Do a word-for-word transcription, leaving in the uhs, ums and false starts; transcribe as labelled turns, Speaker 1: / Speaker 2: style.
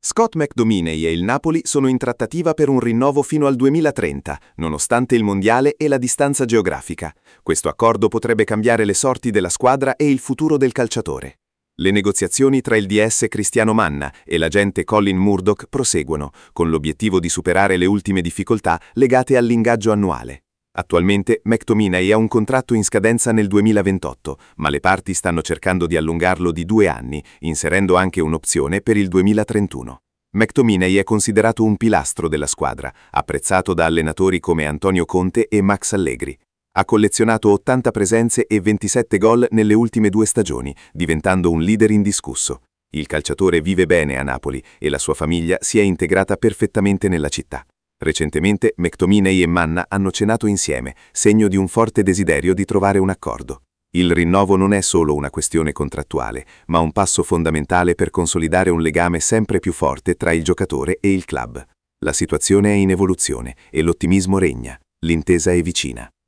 Speaker 1: Scott McTominay e il Napoli sono in trattativa per un rinnovo fino al duemilatrenta, nonostante il mondiale e la distanza geografica. Questo accordo potrebbe cambiare le sorti della squadra e il futuro del calciatore. Le negoziazioni tra il D S Cristiano Manna e l'agente Colin Murdoch proseguono, con l'obiettivo di superare le ultime difficoltà legate all'ingaggio annuale. Attualmente McTominay ha un contratto in scadenza nel duemilaventotto, ma le parti stanno cercando di allungarlo di due anni, inserendo anche un'opzione per il duemilatrentuno. McTominay è considerato un pilastro della squadra, apprezzato da allenatori come Antonio Conte e Max Allegri. Ha collezionato ottanta presenze e ventisette gol nelle ultime due stagioni, diventando un leader indiscusso. Il calciatore vive bene a Napoli e la sua famiglia si è integrata perfettamente nella città. Recentemente McTominay e Manna hanno cenato insieme, segno di un forte desiderio di trovare un accordo. Il rinnovo non è solo una questione contrattuale, ma un passo fondamentale per consolidare un legame sempre più forte tra il giocatore e il club. La situazione è in evoluzione e l'ottimismo regna. L'intesa è vicina.